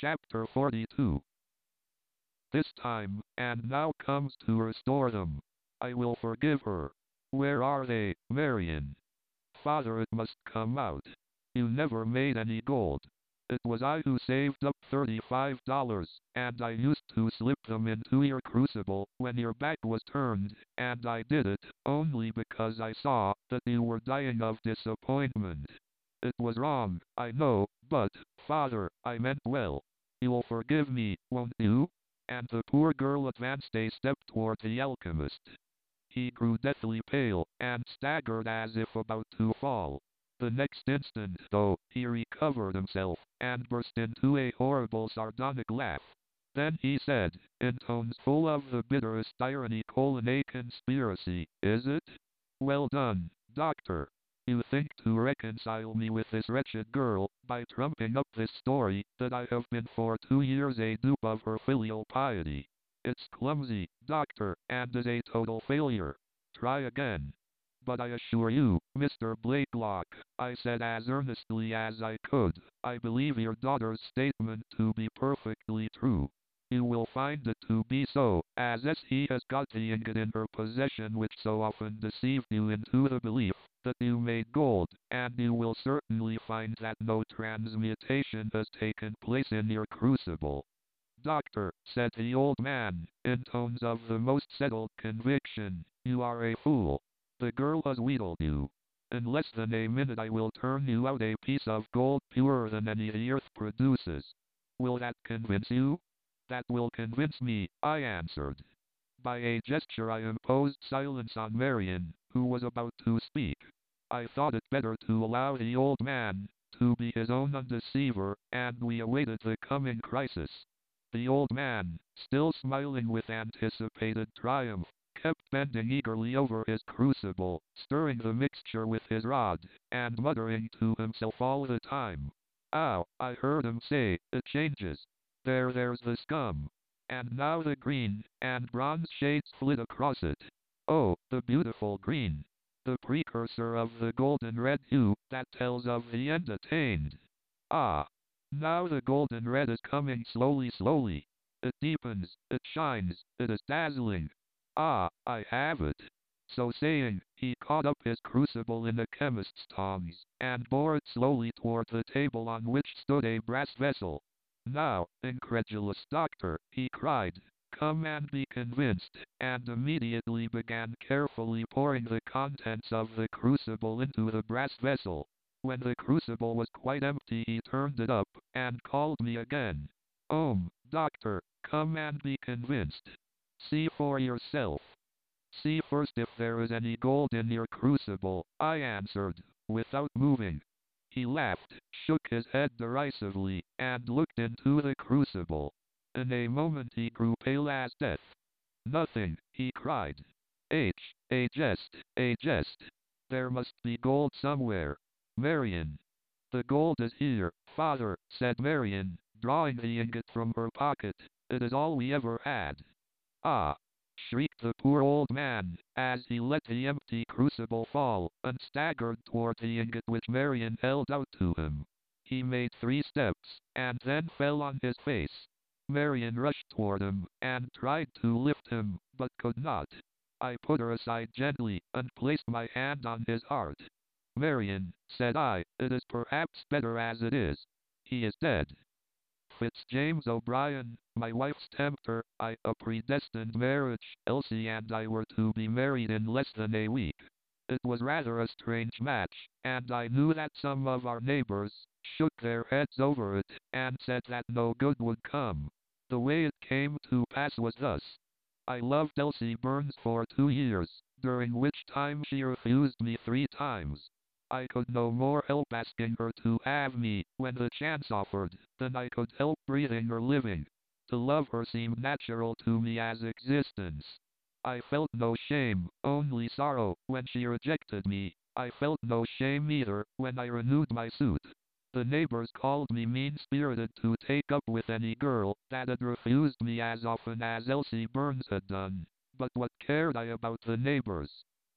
Chapter 42. This time, and now comes to restore them. I will forgive her. Where are they, Marion? Father, it must come out. You never made any gold. It was I who saved up $35, and I used to slip them into your crucible when your back was turned, and I did it only because I saw that you were dying of disappointment. It was wrong, I know, but, Father, I meant well. You'll forgive me, won't you? And the poor girl advanced a step toward the alchemist. He grew deathly pale, and staggered as if about to fall. The next instant, though, he recovered himself, and burst into a horrible sardonic laugh. Then he said, in tones full of the bitterest irony, "A conspiracy, is it? Well done, Doctor. You think to reconcile me with this wretched girl, by trumping up this story, that I have been for 2 years a dupe of her filial piety. It's clumsy, Doctor, and is a total failure. Try again." "But I assure you, Mr. Blakelock," I said as earnestly as I could, "I believe your daughter's statement to be perfectly true. You will find it to be so, as he has got the ingot in her possession which so often deceived you into the belief that you made gold, and you will certainly find that no transmutation has taken place in your crucible." "Doctor," said the old man, in tones of the most settled conviction, "you are a fool. The girl has wheedled you. In less than a minute I will turn you out a piece of gold purer than any the earth produces. Will that convince you?" "That will convince me," I answered. By a gesture I imposed silence on Marion, who was about to speak. I thought it better to allow the old man to be his own undeceiver, and we awaited the coming crisis. The old man, still smiling with anticipated triumph, kept bending eagerly over his crucible, stirring the mixture with his rod, and muttering to himself all the time. "Ow," I heard him say, "it changes. There's the scum. And now the green and bronze shades flit across it. Oh, the beautiful green. The precursor of the golden red hue that tells of the end attained. Ah! Now the golden red is coming slowly. It deepens, it shines, it is dazzling. Ah, I have it." So saying, he caught up his crucible in the chemist's tongs, and bore it slowly toward the table on which stood a brass vessel. "Now, incredulous Doctor," he cried, "come and be convinced," and immediately began carefully pouring the contents of the crucible into the brass vessel. When the crucible was quite empty he turned it up, and called me again. Doctor, come and be convinced. See for yourself. See first if there is any gold in your crucible," I answered, without moving. He laughed, shook his head derisively, and looked into the crucible. In a moment he grew pale as death. "Nothing," he cried. A jest. There must be gold somewhere. Marion." "The gold is here, Father," said Marion, drawing the ingot from her pocket. "It is all we ever had." "Ah!" shrieked the poor old man, as he let the empty crucible fall, and staggered toward the ingot which Marion held out to him. He made 3 steps, and then fell on his face. Marion rushed toward him, and tried to lift him, but could not. I put her aside gently, and placed my hand on his heart. "Marion," said I, "it is perhaps better as it is. He is dead." Fitzjames O'Brien, my wife's tempter, a predestined marriage. Elsie and I were to be married in less than a week. It was rather a strange match, and I knew that some of our neighbors shook their heads over it, and said that no good would come. The way it came to pass was thus. I loved Elsie Burns for 2 years, during which time she refused me 3 times. I could no more help asking her to have me, when the chance offered, than I could help breathing or living. To love her seemed natural to me as existence. I felt no shame, only sorrow, when she rejected me. I felt no shame either, when I renewed my suit. The neighbors called me mean-spirited to take up with any girl that had refused me as often as Elsie Burns had done. But what cared I about the neighbors?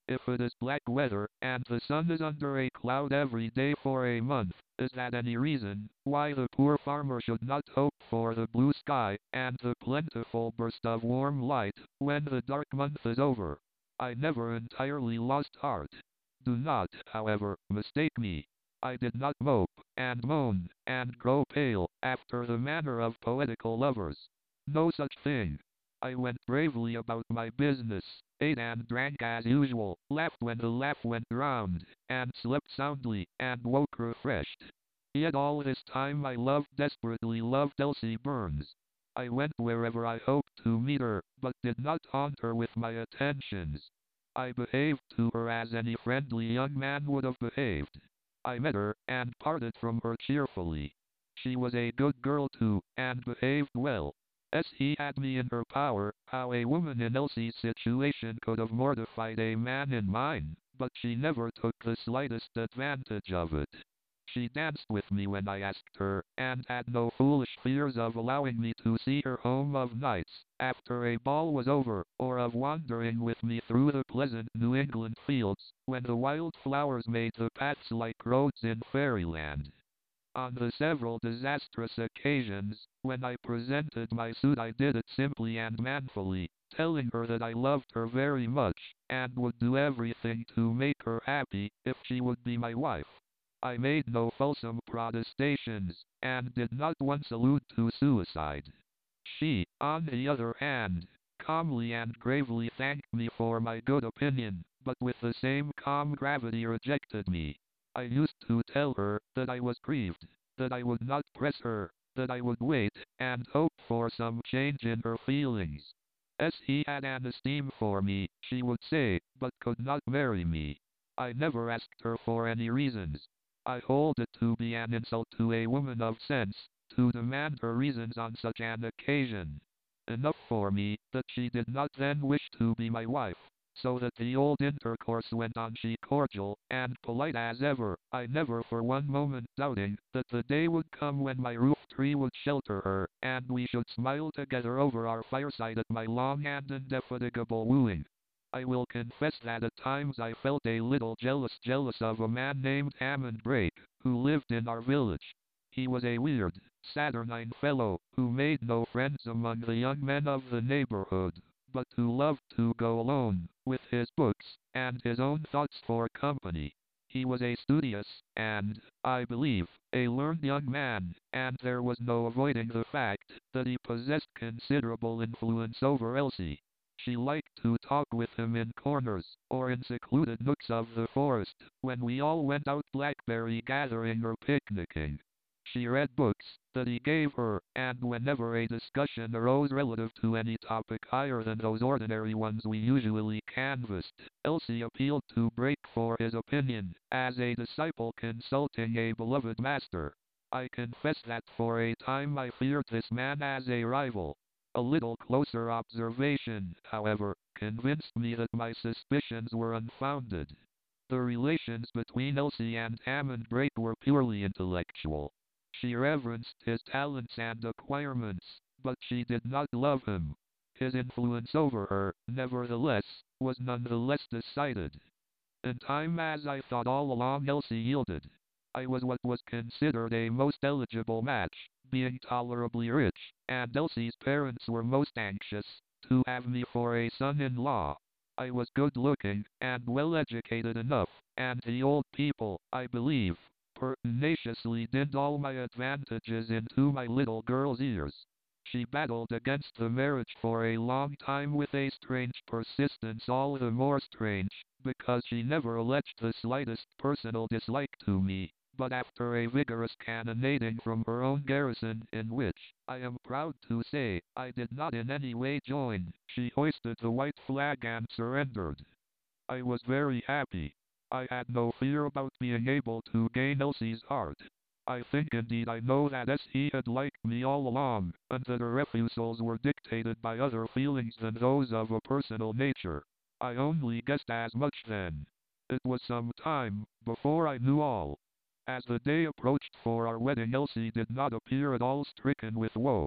If it is black weather, and the sun is under a cloud every day for a month, is that any reason why the poor farmer should not hope for the blue sky, and the plentiful burst of warm light, when the dark month is over? I never entirely lost heart. Do not, however, mistake me. I did not mope, and moan, and grow pale, after the manner of poetical lovers. No such thing. I went bravely about my business, ate and drank as usual, laughed when the laugh went round, and slept soundly, and woke refreshed. Yet all this time I desperately loved Elsie Burns. I went wherever I hoped to meet her, but did not haunt her with my attentions. I behaved to her as any friendly young man would have behaved. I met her, and parted from her cheerfully. She was a good girl too, and behaved well. As he had me in her power, how a woman in Elsie's situation could have mortified a man in mine, but she never took the slightest advantage of it. She danced with me when I asked her, and had no foolish fears of allowing me to see her home of nights, after a ball was over, or of wandering with me through the pleasant New England fields, when the wild flowers made the paths like roads in fairyland. On the several disastrous occasions, when I presented my suit, I did it simply and manfully, telling her that I loved her very much, and would do everything to make her happy, if she would be my wife. I made no fulsome protestations, and did not once allude to suicide. She, on the other hand, calmly and gravely thanked me for my good opinion, but with the same calm gravity rejected me. I used to tell her that I was grieved, that I would not press her, that I would wait, and hope for some change in her feelings. As he had an esteem for me, she would say, but could not marry me. I never asked her for any reasons. I hold it to be an insult to a woman of sense, to demand her reasons on such an occasion. Enough for me, that she did not then wish to be my wife, so that the old intercourse went on, she cordial and polite as ever, I never for one moment doubting that the day would come when my roof tree would shelter her, and we should smile together over our fireside at my long and indefatigable wooing. I will confess that at times I felt a little jealous of a man named Hammond Brake, who lived in our village. He was a weird, saturnine fellow, who made no friends among the young men of the neighborhood, but who loved to go alone, with his books, and his own thoughts for company. He was a studious, and, I believe, a learned young man, and there was no avoiding the fact that he possessed considerable influence over Elsie. She liked to talk with him in corners, or in secluded nooks of the forest, when we all went out blackberry gathering or picnicking. She read books that he gave her, and whenever a discussion arose relative to any topic higher than those ordinary ones we usually canvassed, Elsie appealed to Brake for his opinion, as a disciple consulting a beloved master. I confess that for a time I feared this man as a rival. A little closer observation, however, convinced me that my suspicions were unfounded. The relations between Elsie and Hammond Brake were purely intellectual. She reverenced his talents and acquirements, but she did not love him. His influence over her, nevertheless, was none the less decided. In time, as I thought all along, Elsie yielded. I was what was considered a most eligible match, being tolerably rich, and Elsie's parents were most anxious to have me for a son-in-law. I was good-looking, and well-educated enough, and the old people, I believe, pertinaciously dinned all my advantages into my little girl's ears. She battled against the marriage for a long time with a strange persistence, all the more strange because she never alleged the slightest personal dislike to me, but after a vigorous cannonading from her own garrison, in which, I am proud to say, I did not in any way join, she hoisted the white flag and surrendered. I was very happy. I had no fear about being able to gain Elsie's heart. I think, indeed I know, that he had liked me all along, and that her refusals were dictated by other feelings than those of a personal nature. I only guessed as much then. It was some time before I knew all. As the day approached for our wedding, Elsie did not appear at all stricken with woe.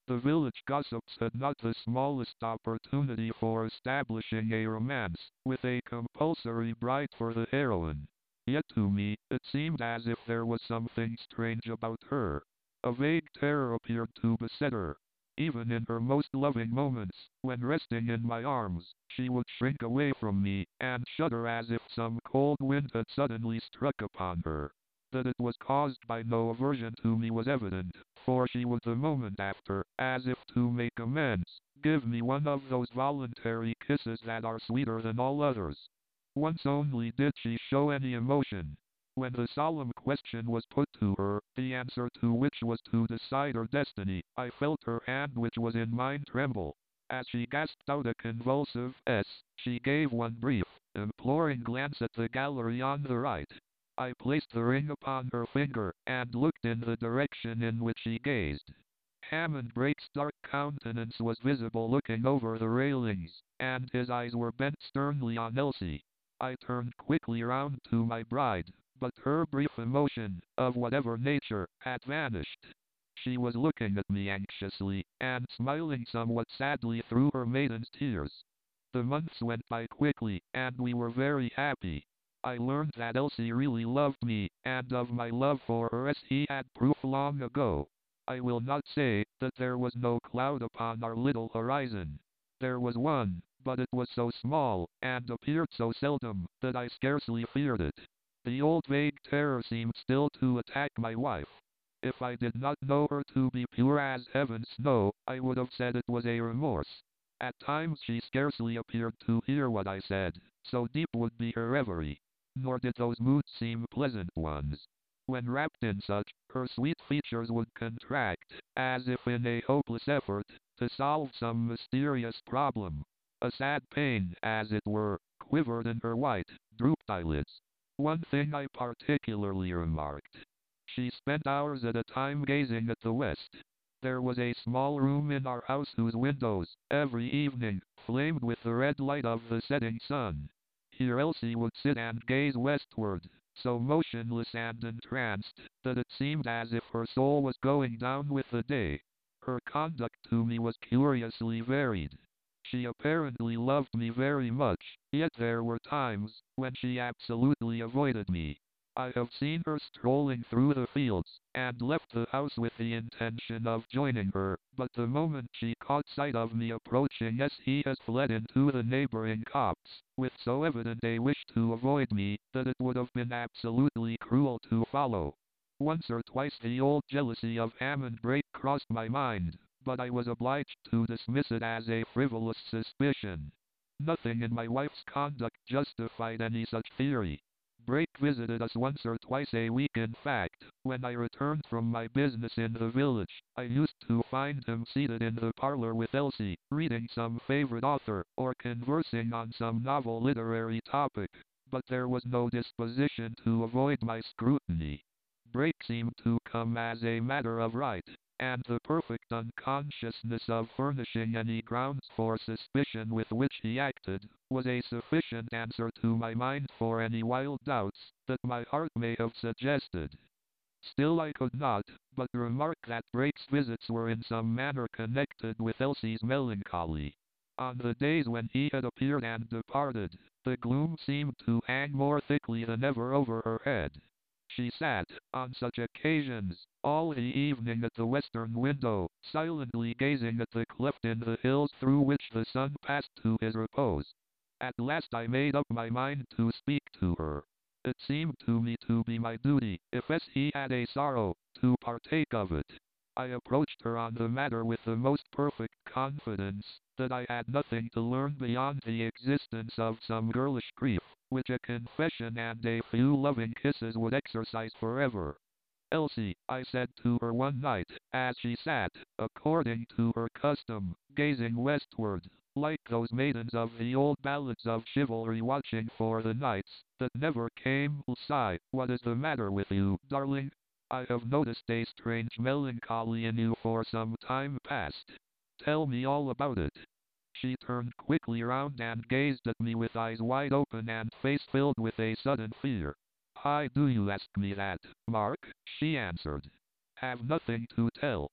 The village gossips had not the smallest opportunity for establishing a romance with a compulsory bride for the heroine. Yet to me, it seemed as if there was something strange about her. A vague terror appeared to beset her. Even in her most loving moments, when resting in my arms, she would shrink away from me, and shudder as if some cold wind had suddenly struck upon her. That it was caused by no aversion to me was evident, for she would the moment after, as if to make amends, give me one of those voluntary kisses that are sweeter than all others. Once only did she show any emotion. When the solemn question was put to her, the answer to which was to decide her destiny, I felt her hand which was in mine tremble. As she gasped out a convulsive "S," she gave one brief, imploring glance at the gallery on the right. I placed the ring upon her finger, and looked in the direction in which she gazed. Hammond Brake's dark countenance was visible looking over the railings, and his eyes were bent sternly on Elsie. I turned quickly round to my bride, but her brief emotion, of whatever nature, had vanished. She was looking at me anxiously, and smiling somewhat sadly through her maiden's tears. The months went by quickly, and we were very happy. I learned that Elsie really loved me, and of my love for her as he had proof long ago. I will not say that there was no cloud upon our little horizon. There was one, but it was so small, and appeared so seldom, that I scarcely feared it. The old vague terror seemed still to attack my wife. If I did not know her to be pure as heaven's snow, I would have said it was a remorse. At times she scarcely appeared to hear what I said, so deep would be her reverie. Nor did those moods seem pleasant ones. When wrapped in such, her sweet features would contract, as if in a hopeless effort to solve some mysterious problem. A sad pain, as it were, quivered in her white, drooped eyelids. One thing I particularly remarked. She spent hours at a time gazing at the west. There was a small room in our house whose windows, every evening, flamed with the red light of the setting sun. Here Elsie would sit and gaze westward, so motionless and entranced, that it seemed as if her soul was going down with the day. Her conduct to me was curiously varied. She apparently loved me very much, yet there were times when she absolutely avoided me. I have seen her strolling through the fields, and left the house with the intention of joining her, but the moment she caught sight of me approaching he has fled into the neighboring copse, with so evident a wish to avoid me, that it would have been absolutely cruel to follow. Once or twice the old jealousy of Hammond Brake crossed my mind, but I was obliged to dismiss it as a frivolous suspicion. Nothing in my wife's conduct justified any such theory. Brake visited us once or twice a week. In fact, when I returned from my business in the village, I used to find him seated in the parlor with Elsie, reading some favorite author, or conversing on some novel literary topic. But there was no disposition to avoid my scrutiny. Brake seemed to come as a matter of right, and the perfect unconsciousness of furnishing any grounds for suspicion with which he acted, was a sufficient answer to my mind for any wild doubts that my heart may have suggested. Still I could not but remark that Brake's visits were in some manner connected with Elsie's melancholy. On the days when he had appeared and departed, the gloom seemed to hang more thickly than ever over her head. She sat, on such occasions, all the evening at the western window, silently gazing at the cleft in the hills through which the sun passed to his repose. At last I made up my mind to speak to her. It seemed to me to be my duty, if he had a sorrow, to partake of it. I approached her on the matter with the most perfect confidence, that I had nothing to learn beyond the existence of some girlish grief, which a confession and a few loving kisses would exorcise forever. Elsie, I said to her one night, as she sat, according to her custom, gazing westward, like those maidens of the old ballads of chivalry watching for the knights that never came, sigh, what is the matter with you, darling? I have noticed a strange melancholy in you for some time past. Tell me all about it. She turned quickly round and gazed at me with eyes wide open and face filled with a sudden fear. "Why do you ask me that, Mark?" she answered. "Have nothing to tell.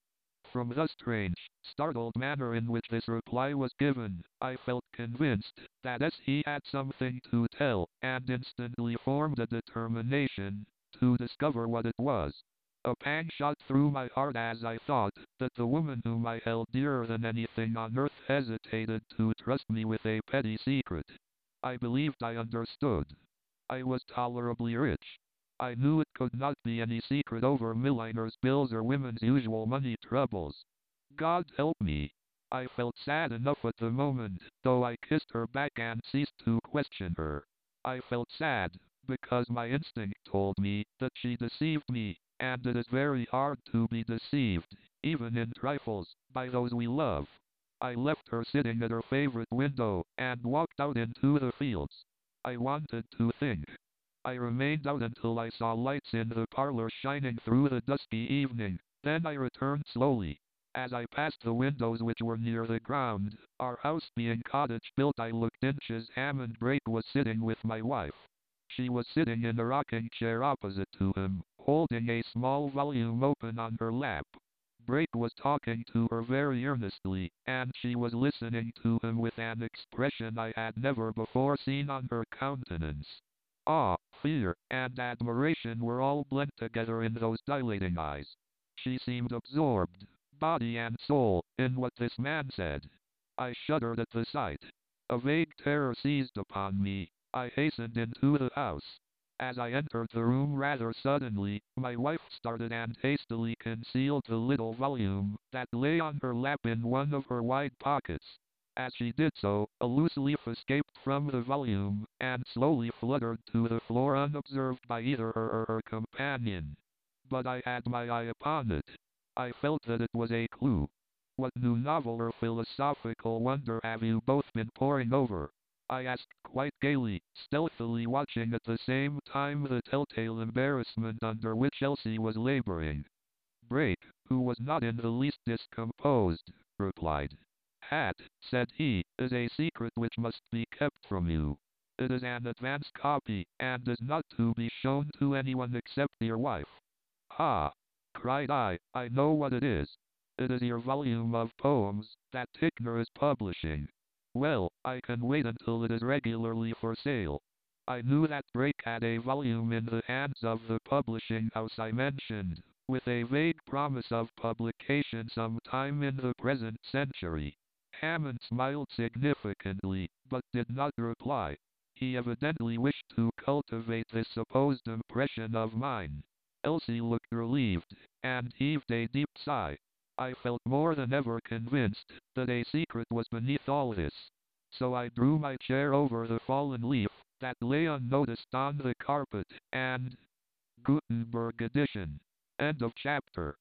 From the strange, startled manner in which this reply was given, I felt convinced that he had something to tell, and instantly formed a determination to discover what it was. A pang shot through my heart as I thought that the woman whom I held dearer than anything on earth hesitated to trust me with a petty secret. I believed I understood. I was tolerably rich. I knew it could not be any secret over milliners' bills or women's usual money troubles. God help me. I felt sad enough at the moment, though I kissed her back and ceased to question her. I felt sad, because my instinct told me that she deceived me, and it is very hard to be deceived, even in trifles, by those we love. I left her sitting at her favorite window, and walked out into the fields. I wanted to think. I remained out until I saw lights in the parlor shining through the dusky evening. Then I returned slowly. As I passed the windows which were near the ground, our house being cottage built, I looked in. Hammond Brake was sitting with my wife. She was sitting in a rocking chair opposite to him, holding a small volume open on her lap. Brake was talking to her very earnestly, and she was listening to him with an expression I had never before seen on her countenance. Awe, fear, and admiration were all blent together in those dilating eyes. She seemed absorbed, body and soul, in what this man said. I shuddered at the sight. A vague terror seized upon me. I hastened into the house. As I entered the room rather suddenly, my wife started and hastily concealed the little volume that lay on her lap in one of her wide pockets. As she did so, a loose leaf escaped from the volume, and slowly fluttered to the floor unobserved by either her or her companion. But I had my eye upon it. I felt that it was a clue. What new novel or philosophical wonder have you both been poring over? I asked quite gaily, stealthily watching at the same time the telltale embarrassment under which Elsie was laboring. Brake, who was not in the least discomposed, replied. Hat, said he, is a secret which must be kept from you. It is an advance copy, and is not to be shown to anyone except your wife. Ha! Cried I know what it is. It is your volume of poems that Ticknor is publishing. Well, I can wait until it is regularly for sale. I knew that Brake had a volume in the hands of the publishing house I mentioned, with a vague promise of publication sometime in the present century. Hammond smiled significantly, but did not reply. He evidently wished to cultivate this supposed impression of mine. Elsie looked relieved, and heaved a deep sigh. I felt more than ever convinced that a secret was beneath all this. So I drew my chair over the fallen leaf that lay unnoticed on the carpet, and Gutenberg edition. End of chapter.